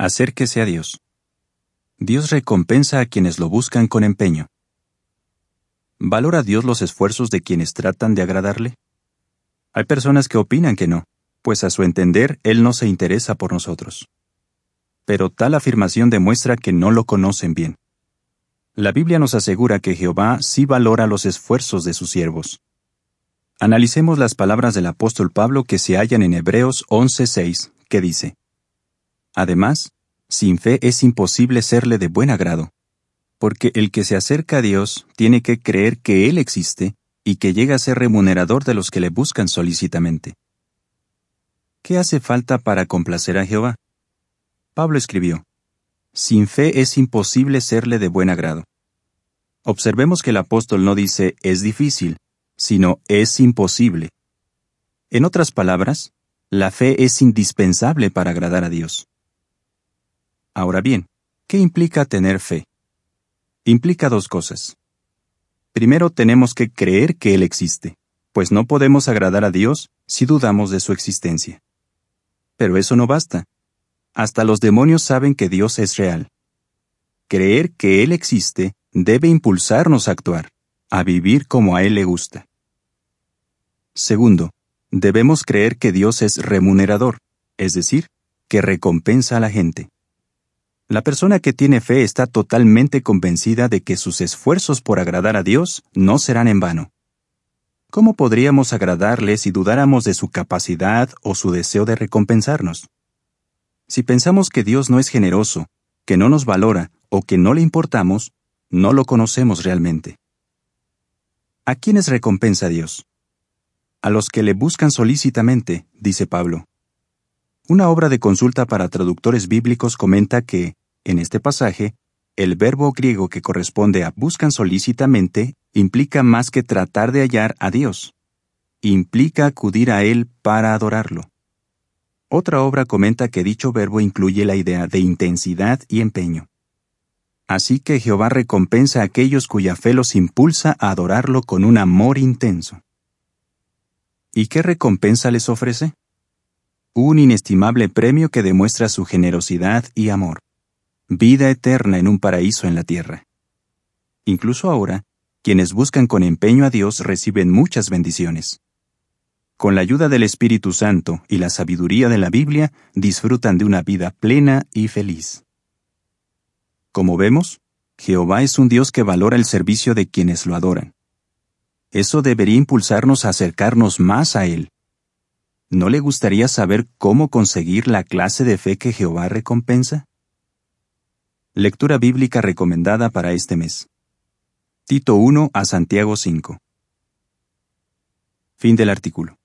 Acérquese a Dios. Dios recompensa a quienes lo buscan con empeño. ¿Valora Dios los esfuerzos de quienes tratan de agradarle? Hay personas que opinan que no, pues a su entender Él no se interesa por nosotros. Pero tal afirmación demuestra que no lo conocen bien. La Biblia nos asegura que Jehová sí valora los esfuerzos de sus siervos. Analicemos las palabras del apóstol Pablo que se hallan en Hebreos 11:6, que dice: Además, sin fe es imposible serle de buen agrado, porque el que se acerca a Dios tiene que creer que Él existe y que llega a ser remunerador de los que le buscan solícitamente. ¿Qué hace falta para complacer a Jehová? Pablo escribió: Sin fe es imposible serle de buen agrado. Observemos que el apóstol no dice es difícil, sino es imposible. En otras palabras, la fe es indispensable para agradar a Dios. Ahora bien, ¿qué implica tener fe? Implica dos cosas. Primero, tenemos que creer que Él existe, pues no podemos agradar a Dios si dudamos de su existencia. Pero eso no basta. Hasta los demonios saben que Dios es real. Creer que Él existe debe impulsarnos a actuar, a vivir como a Él le gusta. Segundo, debemos creer que Dios es remunerador, es decir, que recompensa a la gente. La persona que tiene fe está totalmente convencida de que sus esfuerzos por agradar a Dios no serán en vano. ¿Cómo podríamos agradarle si dudáramos de su capacidad o su deseo de recompensarnos? Si pensamos que Dios no es generoso, que no nos valora o que no le importamos, no lo conocemos realmente. ¿A quiénes recompensa Dios? A los que le buscan solícitamente, dice Pablo. Una obra de consulta para traductores bíblicos comenta que, en este pasaje, el verbo griego que corresponde a buscan solícitamente implica más que tratar de hallar a Dios. Implica acudir a Él para adorarlo. Otra obra comenta que dicho verbo incluye la idea de intensidad y empeño. Así que Jehová recompensa a aquellos cuya fe los impulsa a adorarlo con un amor intenso. ¿Y qué recompensa les ofrece? Un inestimable premio que demuestra su generosidad y amor. Vida eterna en un paraíso en la tierra. Incluso ahora, quienes buscan con empeño a Dios reciben muchas bendiciones. Con la ayuda del Espíritu Santo y la sabiduría de la Biblia, disfrutan de una vida plena y feliz. Como vemos, Jehová es un Dios que valora el servicio de quienes lo adoran. Eso debería impulsarnos a acercarnos más a Él. ¿No le gustaría saber cómo conseguir la clase de fe que Jehová recompensa? Lectura bíblica recomendada para este mes. Tito 1 a Santiago 5. Fin del artículo.